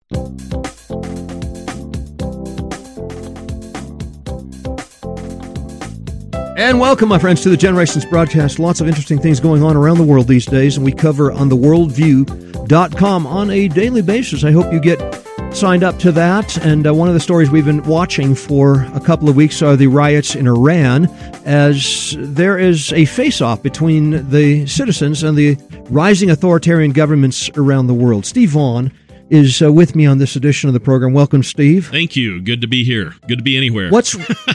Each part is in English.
And welcome, my friends, to the Generations broadcast. Lots of interesting things going on around the world these days, and we cover on theworldview.com on a daily basis. I hope you get signed up to that. And one of the stories we've been watching for a couple of weeks are the riots in Iran, as there is a face-off between the citizens and the rising authoritarian governments around the world. Steve Vaughn is with me on this edition of the program. Welcome, Steve. Thank you. Good to be here. Good to be anywhere. What's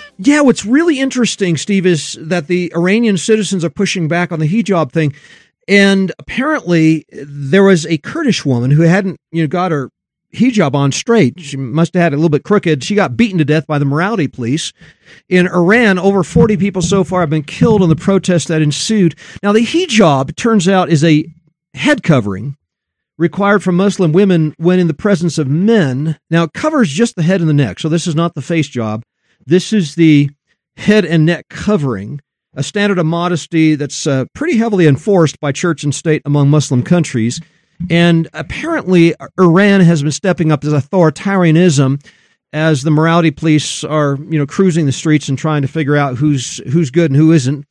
really interesting, Steve, is that the Iranian citizens are pushing back on the hijab thing. And apparently there was a Kurdish woman who hadn't got her hijab on straight. She must have had it a little bit crooked. She got beaten to death by the morality police. In Iran, over 40 people so far have been killed in the protests that ensued. Now, the hijab, turns out, is a head covering required for Muslim women when in the presence of men. Now, it covers just the head and the neck, so this is not the face job. This is the head and neck covering, a standard of modesty that's pretty heavily enforced by church and state among Muslim countries. And apparently, Iran has been stepping up as authoritarianism as the morality police are, cruising the streets and trying to figure out who's good and who isn't.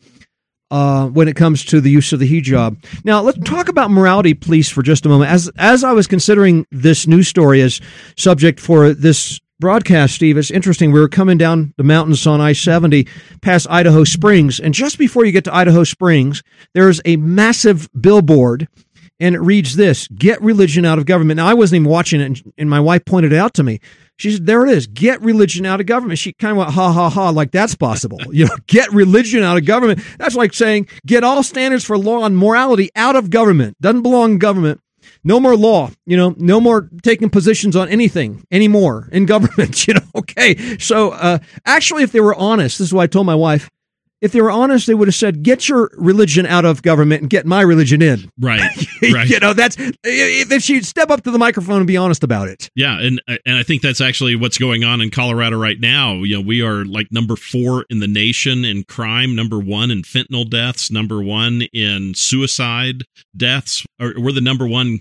When it comes to the use of the hijab. Now, let's talk about morality police for just a moment. As I was considering this news story as subject for this broadcast, Steve, it's interesting. We were coming down the mountains on I-70 past Idaho Springs, and just before you get to Idaho Springs, there's a massive billboard, and it reads this: "Get religion out of government." Now, I wasn't even watching it, and my wife pointed it out to me. She said, "There it is. Get religion out of government." She kind of went, ha, ha, ha, like that's possible. Get religion out of government. That's like saying, get all standards for law and morality out of government. Doesn't belong in government. No more law, no more taking positions on anything anymore in government, Okay. So actually, if they were honest, this is what I told my wife. If they were honest, they would have said, get your religion out of government and get my religion in. Right. That's if she'd step up to the microphone and be honest about it. Yeah. And I think that's actually what's going on in Colorado right now. We are like number 4 in the nation in crime, number 1 in fentanyl deaths, number 1 in suicide deaths. We're the number 1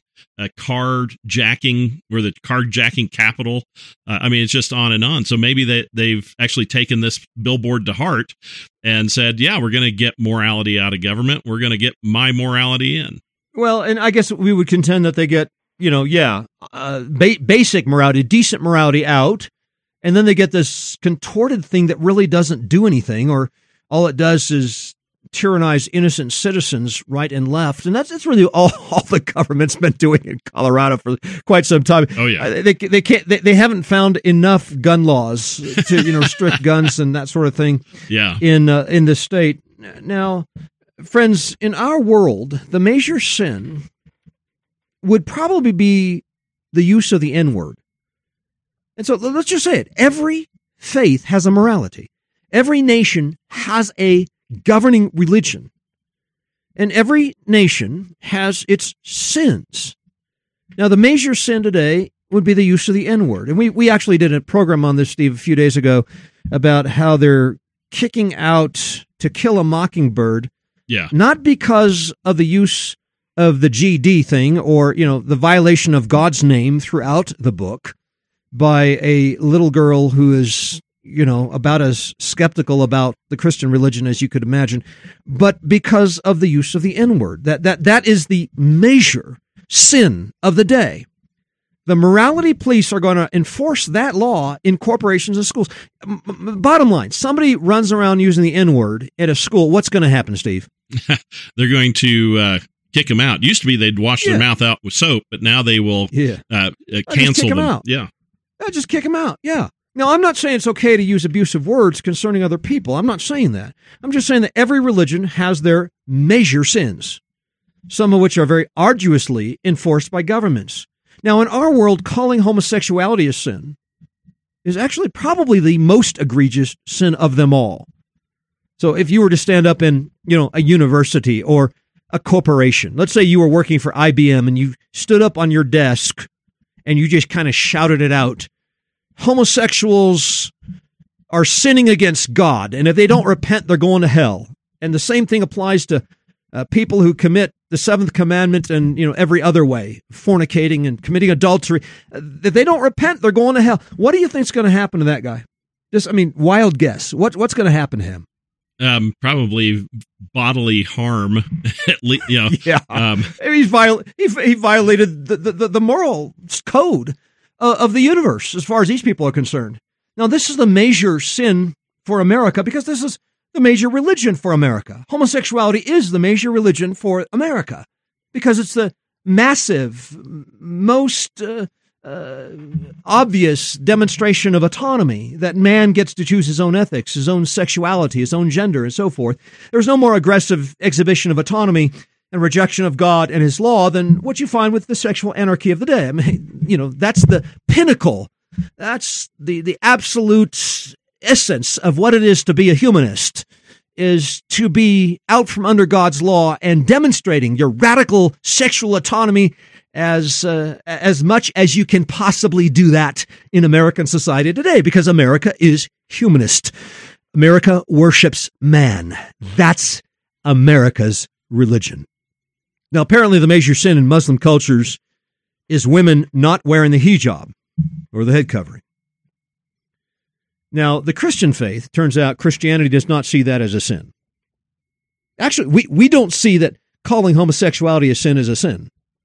carjacking. We're the carjacking capital. It's just on and on. So maybe they've actually taken this billboard to heart and said, yeah, we're going to get morality out of government. We're going to get my morality in. Well, and I guess we would contend that they get, basic morality, decent morality out, and then they get this contorted thing that really doesn't do anything, or all it does is tyrannize innocent citizens right and left. And that's really all the government's been doing in Colorado for quite some time. Oh yeah. They haven't found enough gun laws to, restrict guns and that sort of thing. Yeah. In the state. Now, friends, in our world, the major sin would probably be the use of the N-word. And so let's just say it. Every faith has a morality. Every nation has a governing religion, and every nation has its sins. Now, the major sin today would be the use of the N-word. And we actually did a program on this, Steve, a few days ago about how they're kicking out To Kill a Mockingbird. Yeah. Not because of the use of the GD thing or, the violation of God's name throughout the book by a little girl who is about as skeptical about the Christian religion as you could imagine, but because of the use of the N-word. That is the major sin of the day. The morality police are going to enforce that law in corporations and schools. Bottom line, somebody runs around using the N-word at a school, what's going to happen, Steve? They're going to kick them out. It used to be they'd wash their mouth out with soap, but now they will cancel them. Out. Yeah. Just kick them out. Yeah. Now, I'm not saying it's okay to use abusive words concerning other people. I'm not saying that. I'm just saying that every religion has their major sins, some of which are very arduously enforced by governments. Now, in our world, calling homosexuality a sin is actually probably the most egregious sin of them all. So if you were to stand up in, a university or a corporation, let's say you were working for IBM and you stood up on your desk and you just kind of shouted it out. Homosexuals are sinning against God, and if they don't repent, they're going to hell. And the same thing applies to people who commit the seventh commandment and, every other way, fornicating and committing adultery, if they don't repent, they're going to hell. What do you think's going to happen to that guy? Wild guess. What's going to happen to him? Probably bodily harm. At least, Yeah. He violated the moral code of the universe as far as these people are concerned. Now, this is the major sin for America because this is the major religion for America. Homosexuality is the major religion for America because it's the massive, most obvious demonstration of autonomy that man gets to choose his own ethics, his own sexuality, his own gender, and so forth. There's no more aggressive exhibition of autonomy and rejection of God and his law than what you find with the sexual anarchy of the day. That's the pinnacle. That's the absolute essence of what it is to be a humanist, is to be out from under God's law and demonstrating your radical sexual autonomy as much as you can possibly do that in American society today, because America is humanist. America worships man. That's America's religion. Now, apparently the major sin in Muslim cultures is women not wearing the hijab, or the head covering. Now, the Christian faith, turns out Christianity does not see that as a sin. Actually, we don't see that calling homosexuality a sin as a sin.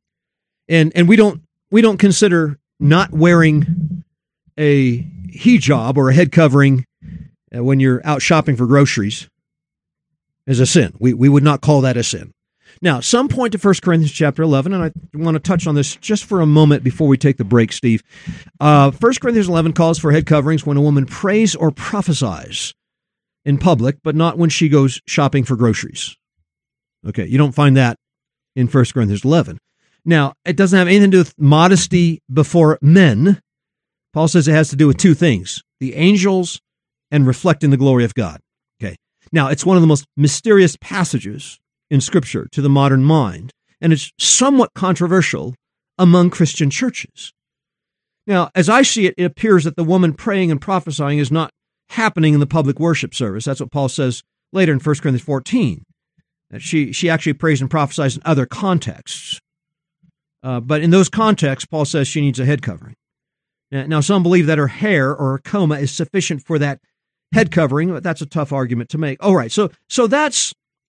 And we don't consider not wearing a hijab or a head covering when you're out shopping for groceries as a sin. We would not call that a sin. Now, some point to 1 Corinthians chapter 11, and I want to touch on this just for a moment before we take the break, Steve. 1 Corinthians 11 calls for head coverings when a woman prays or prophesies in public, but not when she goes shopping for groceries. Okay, you don't find that in 1 Corinthians 11. Now, it doesn't have anything to do with modesty before men. Paul says it has to do with two things, the angels and reflecting the glory of God. Okay. Now, it's one of the most mysterious passages in Scripture to the modern mind, and it's somewhat controversial among Christian churches. Now, as I see it, it appears that the woman praying and prophesying is not happening in the public worship service. That's what Paul says later in 1 Corinthians 14, that she actually prays and prophesies in other contexts. But in those contexts, Paul says she needs a head covering. Now, some believe that her hair or her coma is sufficient for that head covering, but that's a tough argument to make. All right, so that's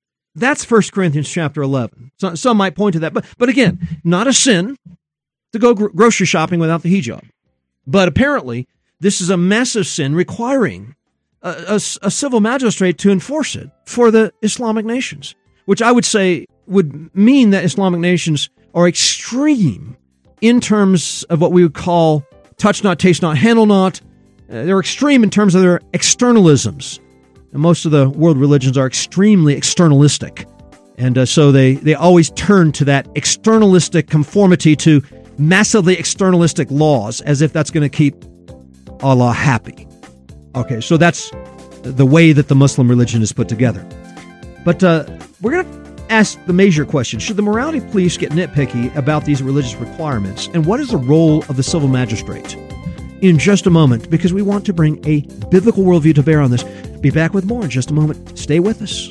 1 Corinthians chapter 11. Some might point to that, but again, not a sin to go grocery shopping without the hijab. But apparently, this is a massive sin requiring a civil magistrate to enforce it for the Islamic nations, which I would say would mean that Islamic nations are extreme in terms of what we would call touch not, taste not, handle not. They're extreme in terms of their externalisms. And most of the world religions are extremely externalistic. And so they always turn to that externalistic conformity to massively externalistic laws as if that's going to keep Allah happy. Okay, so that's the way that the Muslim religion is put together. But we're going to ask the major question. Should the morality police get nitpicky about these religious requirements? And what is the role of the civil magistrate? In just a moment, because we want to bring a biblical worldview to bear on this. Be back with more in just a moment. Stay with us.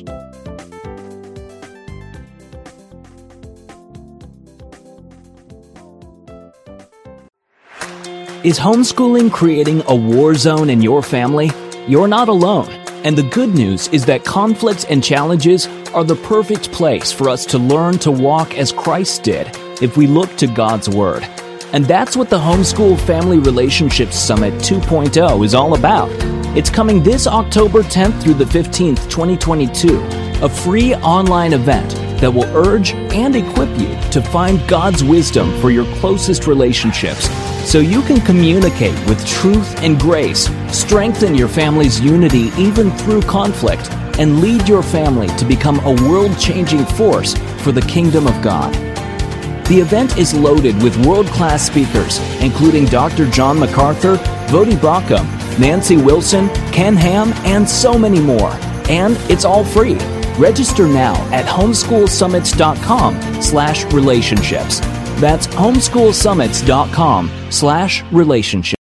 Is homeschooling creating a war zone in your family? You're not alone. And the good news is that conflicts and challenges are the perfect place for us to learn to walk as Christ did if we look to God's Word. And that's what the Homeschool Family Relationships Summit 2.0 is all about. It's coming this October 10th through the 15th, 2022, a free online event that will urge and equip you to find God's wisdom for your closest relationships so you can communicate with truth and grace, strengthen your family's unity even through conflict, and lead your family to become a world-changing force for the kingdom of God. The event is loaded with world-class speakers, including Dr. John MacArthur, Voddie Baucham, Nancy Wilson, Ken Ham, and so many more. And it's all free. Register now at homeschoolsummits.com/relationships. That's homeschoolsummits.com/relationships.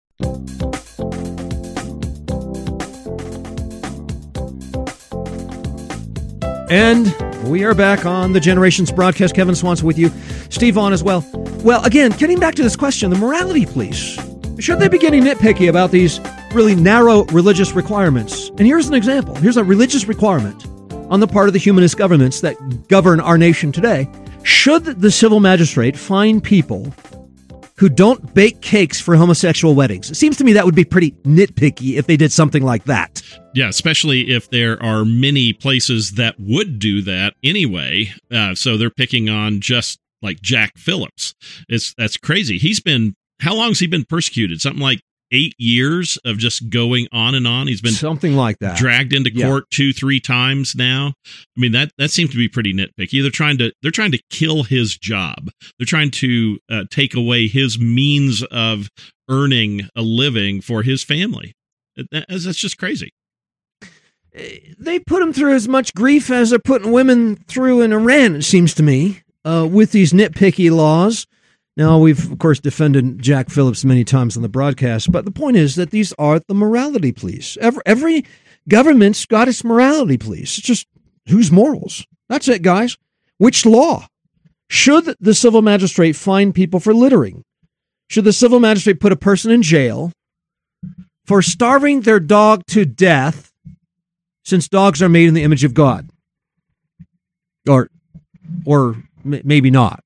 And We are back on the Generations broadcast. Kevin Swanson with you. Steve Vaughn as well. Well, again, getting back to this question, the morality police, should they be getting nitpicky about these really narrow religious requirements? And here's an example. Here's a religious requirement on the part of the humanist governments that govern our nation today. Should the civil magistrate fine people who don't bake cakes for homosexual weddings? It seems to me that would be pretty nitpicky if they did something like that. Yeah, especially if there are many places that would do that anyway. So they're picking on just like Jack Phillips. That's crazy. How long has he been persecuted? Something like 8 years of just going on and on. He's been something like that, dragged into court 2-3 times now. I mean, that seems to be pretty nitpicky. They're trying to kill his job. They're trying to take away his means of earning a living for his family. That's just crazy. They put him through as much grief as they're putting women through in Iran, it seems to me, with these nitpicky laws. Now, we've, of course, defended Jack Phillips many times on the broadcast, but the point is that these are the morality police. Every government's got its morality police. It's just whose morals? That's it, guys. Which law? Should the civil magistrate fine people for littering? Should the civil magistrate put a person in jail for starving their dog to death, since dogs are made in the image of God? Or maybe not.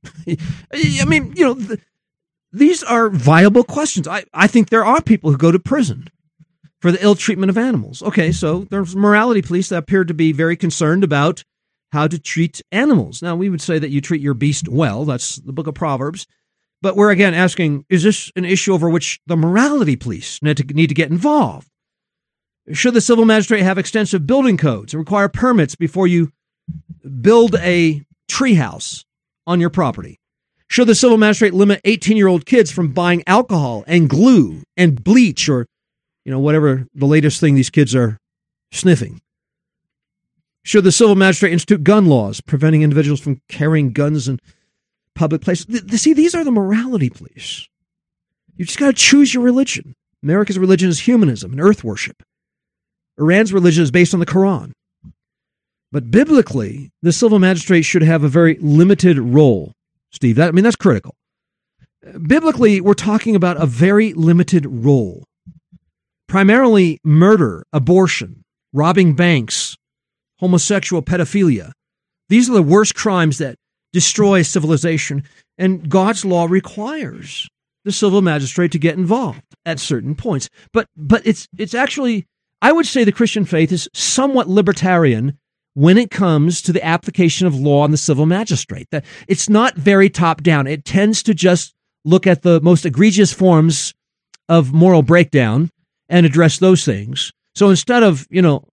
I mean, these are viable questions. I think there are people who go to prison for the ill treatment of animals. Okay, so there's morality police that appear to be very concerned about how to treat animals. Now, we would say that you treat your beast well. That's the book of Proverbs. But we're, again, asking, is this an issue over which the morality police need to get involved? Should the civil magistrate have extensive building codes and require permits before you build a treehouse on your property? Should the civil magistrate limit 18-year-old kids from buying alcohol and glue and bleach or, whatever the latest thing these kids are sniffing? Should the civil magistrate institute gun laws preventing individuals from carrying guns in public places? See, these are the morality police. You just got to choose your religion. America's religion is humanism and earth worship. Iran's religion is based on the Quran. But biblically, the civil magistrate should have a very limited role, Steve. That's critical. Biblically, we're talking about a very limited role. Primarily murder, abortion, robbing banks, homosexual pedophilia. These are the worst crimes that destroy civilization, and God's law requires the civil magistrate to get involved at certain points. But it's actually, I would say the Christian faith is somewhat libertarian when it comes to the application of law on the civil magistrate. That it's not very top-down. It tends to just look at the most egregious forms of moral breakdown and address those things. So instead of,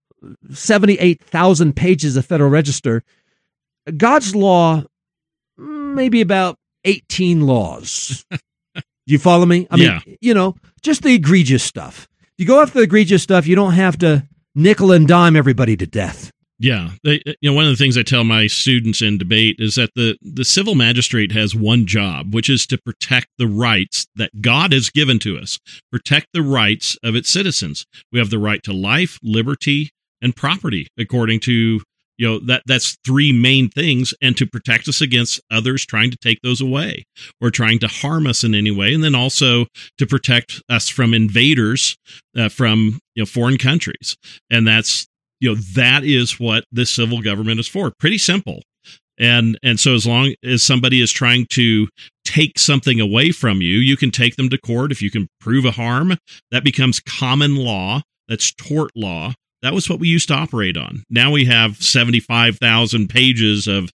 78,000 pages of Federal Register, God's law, maybe about 18 laws. Do you follow me? I mean, just the egregious stuff. If you go after the egregious stuff, you don't have to nickel and dime everybody to death. Yeah. One of the things I tell my students in debate is that the civil magistrate has one job, which is to protect the rights that God has given to us, protect the rights of its citizens. We have the right to life, liberty, and property, according to, that's three main things, and to protect us against others trying to take those away or trying to harm us in any way, and then also to protect us from invaders from foreign countries. And that's that is what the civil government is for. Pretty simple. And so as long as somebody is trying to take something away from you, you can take them to court. If you can prove a harm, that becomes common law. That's tort law. That was what we used to operate on. Now we have 75,000 pages of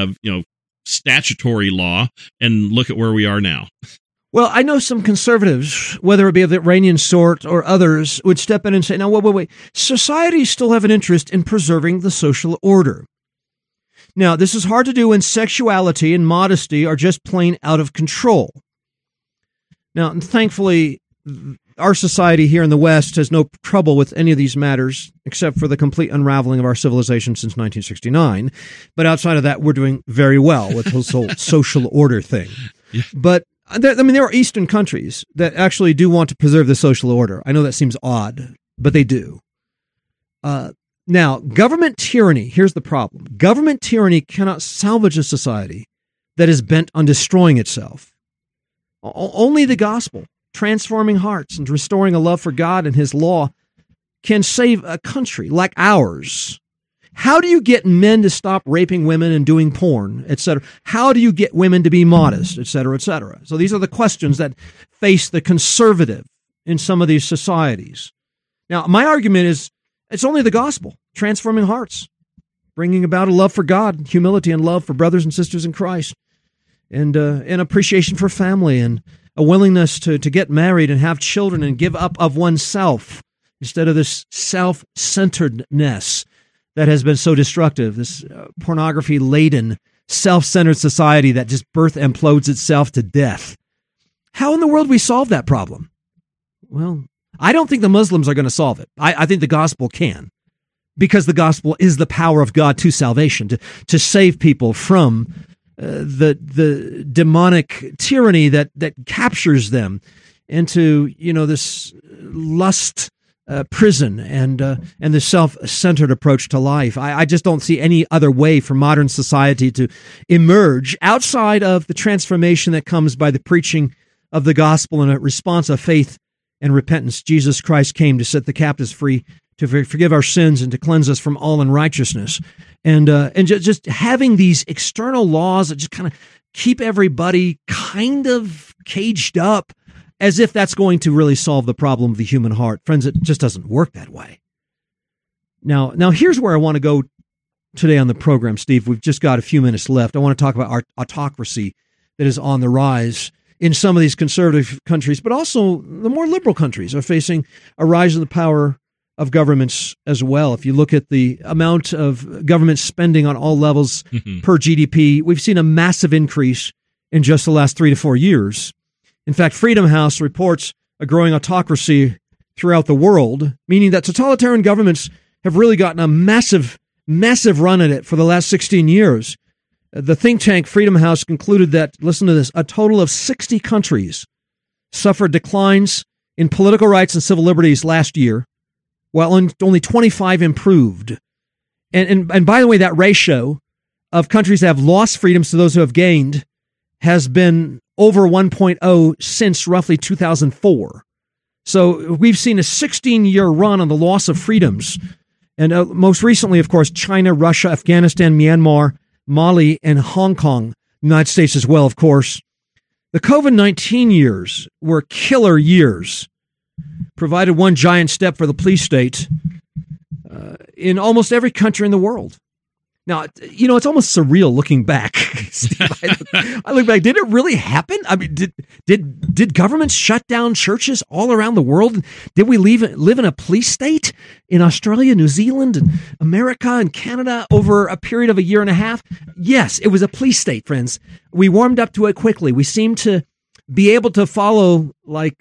statutory law, and look at where we are now. Well, I know some conservatives, whether it be of the Iranian sort or others, would step in and say, now, wait. Societies still have an interest in preserving the social order. Now, this is hard to do when sexuality and modesty are just plain out of control. Now, and thankfully, our society here in the West has no trouble with any of these matters, except for the complete unraveling of our civilization since 1969. But outside of that, we're doing very well with this whole social order thing. Yeah. But there are Eastern countries that actually do want to preserve the social order. I know that seems odd, but they do. Now, government tyranny, here's the problem. Government tyranny cannot salvage a society that is bent on destroying itself. Only the gospel, transforming hearts and restoring a love for God and his law, can save a country like ours. How do you get men to stop raping women and doing porn, etc.? How do you get women to be modest, etc., etc.? So these are the questions that face the conservative in some of these societies. Now, my argument is it's only the gospel, transforming hearts, bringing about a love for God, humility and love for brothers and sisters in Christ, and an appreciation for family and a willingness to get married and have children and give up of oneself instead of this self-centeredness that has been so destructive, this pornography-laden, self-centered society that just implodes itself to death. How in the world do we solve that problem? Well, I don't think the Muslims are going to solve it. I think the gospel can, because the gospel is the power of God to salvation, to save people from the demonic tyranny that captures them into, this lust prison and the self-centered approach to life. I just don't see any other way for modern society to emerge outside of the transformation that comes by the preaching of the gospel and a response of faith and repentance. Jesus Christ came to set the captives free, to forgive our sins, and to cleanse us from all unrighteousness. And just having these external laws that just kind of keep everybody kind of caged up, as if that's going to really solve the problem of the human heart. Friends, it just doesn't work that way. Now here's where I want to go today on the program, Steve. We've just got a few minutes left. I want to talk about our autocracy that is on the rise in some of these conservative countries, but also the more liberal countries are facing a rise in the power of governments as well. If you look at the amount of government spending on all levels per GDP, we've seen a massive increase in just the last 3 to 4 years. In fact, Freedom House reports a growing autocracy throughout the world, meaning that totalitarian governments have really gotten a massive run at it for the last 16 years. The think tank Freedom House concluded that, listen to this, a total of 60 countries suffered declines in political rights and civil liberties last year, while only 25 improved. And by the way, that ratio of countries that have lost freedoms to those who have gained has been over 1.0 since roughly 2004. So we've seen a 16-year run on the loss of freedoms. And most recently, of course, China, Russia, Afghanistan, Myanmar, Mali, and Hong Kong, United States as well, of course. The COVID-19 years were killer years, provided one giant step for the police state in almost every country in the world. Now, it's almost surreal looking back. Steve, I look back. Did it really happen? I mean, did governments shut down churches all around the world? Did we live in a police state in Australia, New Zealand, and America and Canada over a period of a year and a half? Yes, it was a police state, friends. We warmed up to it quickly. We seemed to be able to follow like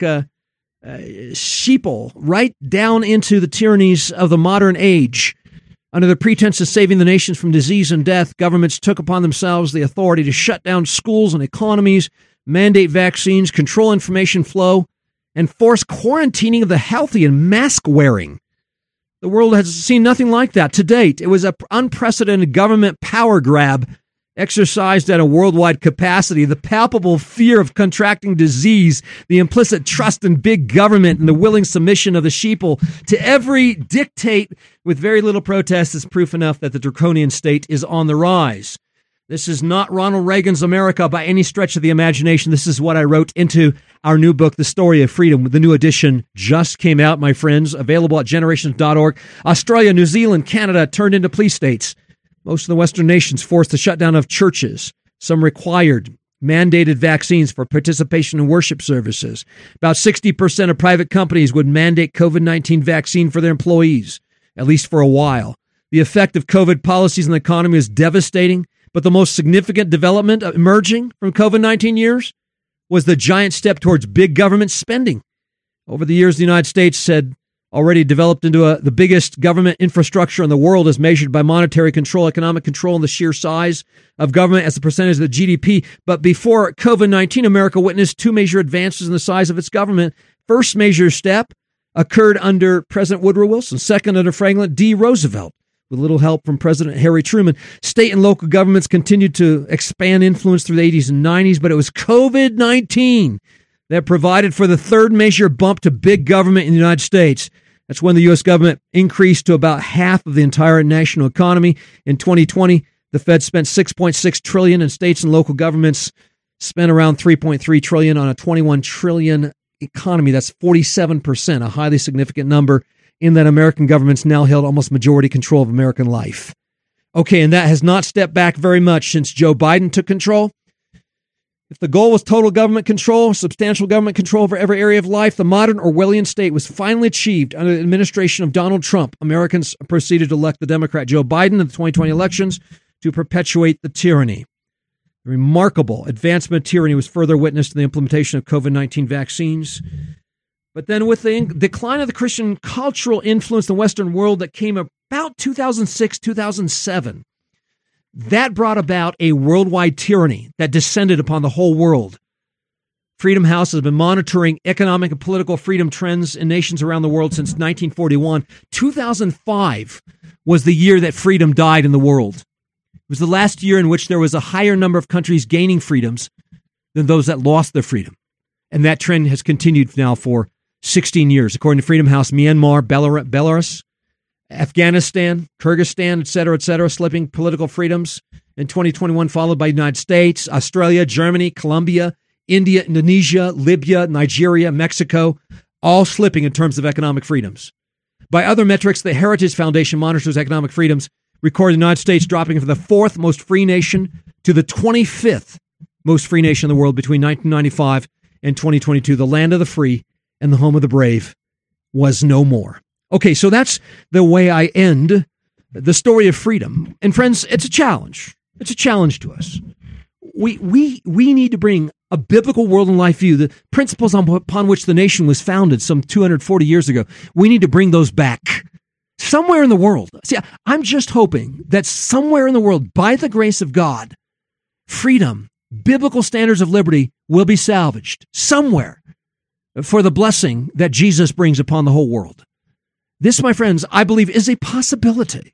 sheeple right down into the tyrannies of the modern age. Under the pretense of saving the nations from disease and death, governments took upon themselves the authority to shut down schools and economies, mandate vaccines, control information flow, and force quarantining of the healthy and mask wearing. The world has seen nothing like that to date. It was an unprecedented government power grab exercised at a worldwide capacity, the palpable fear of contracting disease, the implicit trust in big government, and the willing submission of the sheeple to every dictate with very little protest is proof enough that the draconian state is on the rise. This is not Ronald Reagan's America by any stretch of the imagination. This is what I wrote into our new book, The Story of Freedom. The new edition just came out, my friends, available at generations.org. Australia, New Zealand, Canada turned into police states. Most of the Western nations forced the shutdown of churches. Some required mandated vaccines for participation in worship services. About 60% of private companies would mandate COVID-19 vaccine for their employees, at least for a while. The effect of COVID policies on the economy is devastating, but the most significant development emerging from COVID-19 years was the giant step towards big government spending. Over the years, the United States had already developed into the biggest government infrastructure in the world as measured by monetary control, economic control, and the sheer size of government as a percentage of the GDP. But before COVID-19, America witnessed two major advances in the size of its government. First major step occurred under President Woodrow Wilson, second under Franklin D. Roosevelt. with little help from President Harry Truman. State and local governments continued to expand influence through the 80s and 90s, but it was COVID-19 that provided for the third major bump to big government in the United States. That's when the U.S. government increased to about half of the entire national economy. In 2020, the Fed spent $6.6 trillion, and states and local governments spent around $3.3 trillion on a $21 trillion economy. That's 47%, a highly significant number, in that American governments now held almost majority control of American life. Okay, and that has not stepped back very much since Joe Biden took control. If the goal was total government control, substantial government control over every area of life, the modern Orwellian state was finally achieved under the administration of Donald Trump. Americans proceeded to elect the Democrat Joe Biden in the 2020 elections to perpetuate the tyranny. The remarkable advancement of tyranny was further witnessed in the implementation of COVID-19 vaccines. But then with the decline of the Christian cultural influence in the Western world that came about 2006, 2007, that brought about a worldwide tyranny that descended upon the whole world. Freedom House has been monitoring economic and political freedom trends in nations around the world since 1941. 2005 was the year that freedom died in the world. It was the last year in which there was a higher number of countries gaining freedoms than those that lost their freedom. And that trend has continued now for 16 years. According to Freedom House, Myanmar, Belarus, Afghanistan, Kyrgyzstan, et cetera, slipping political freedoms in 2021, followed by the United States, Australia, Germany, Colombia, India, Indonesia, Libya, Nigeria, Mexico, all slipping in terms of economic freedoms. By other metrics, the Heritage Foundation monitors economic freedoms, recorded the United States dropping from the 4th most free nation to the 25th most free nation in the world between 1995 and 2022. The land of the free and the home of the brave was no more. Okay, so that's the way I end the story of freedom. And friends, it's a challenge. It's a challenge to us. We need to bring a biblical world and life view, the principles upon which the nation was founded some 240 years ago. We need to bring those back somewhere in the world. See, I'm just hoping that somewhere in the world, by the grace of God, freedom, biblical standards of liberty will be salvaged somewhere for the blessing that Jesus brings upon the whole world. This, my friends, I believe is a possibility.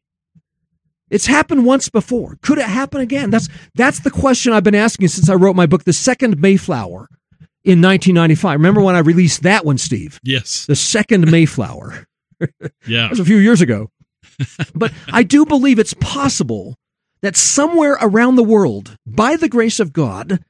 It's happened once before. Could it happen again? That's the question I've been asking since I wrote my book, The Second Mayflower, in 1995. Remember when I released that one, Steve? Yes. The Second Mayflower. Yeah. That was a few years ago. But I do believe it's possible that somewhere around the world, by the grace of God,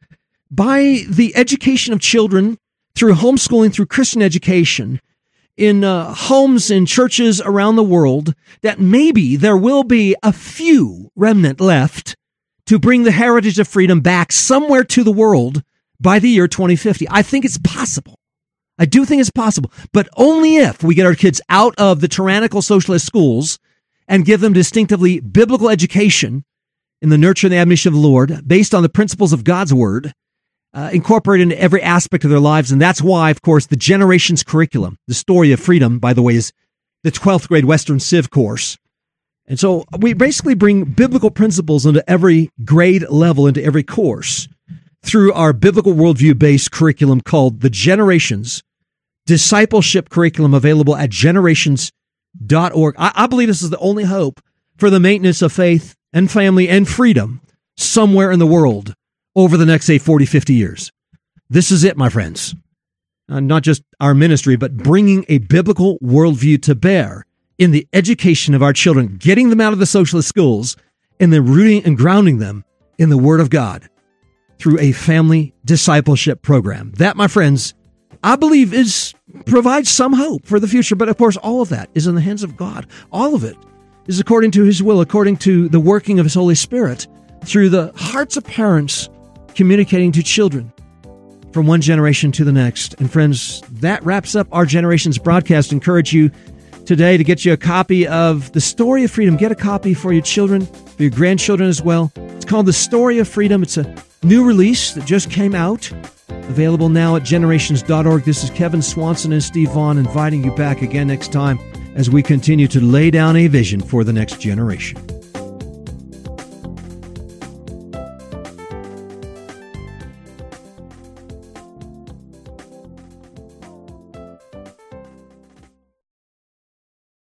by the education of children, through homeschooling, through Christian education, in homes and churches around the world, that maybe there will be a few remnant left to bring the heritage of freedom back somewhere to the world by the year 2050. I think it's possible. I do think it's possible, but only if we get our kids out of the tyrannical socialist schools and give them distinctively biblical education in the nurture and the admonition of the Lord, based on the principles of God's word, incorporated into every aspect of their lives. And that's why, of course, the Generations curriculum, the story of freedom, by the way, is the 12th grade Western Civ course. And so we basically bring biblical principles into every grade level, into every course, through our biblical worldview-based curriculum called the Generations Discipleship Curriculum, available at generations.org. I believe this is the only hope for the maintenance of faith and family and freedom somewhere in the world over the next, say, 40, 50 years. This is it, my friends. Not just our ministry, but bringing a biblical worldview to bear in the education of our children, getting them out of the socialist schools, and then rooting and grounding them in the Word of God through a family discipleship program. That, my friends, I believe provides some hope for the future. But of course, all of that is in the hands of God. All of it is according to His will, according to the working of His Holy Spirit, through the hearts of parents communicating to children from one generation to the next. And friends, that wraps up our Generations broadcast. I encourage you today to get you a copy of The Story of Freedom. Get a copy for your children, for your grandchildren as well. It's called The Story of Freedom. It's a new release that just came out, available now at generations.org. This is Kevin Swanson and Steve Vaughn inviting you back again next time as we continue to lay down a vision for the next generation.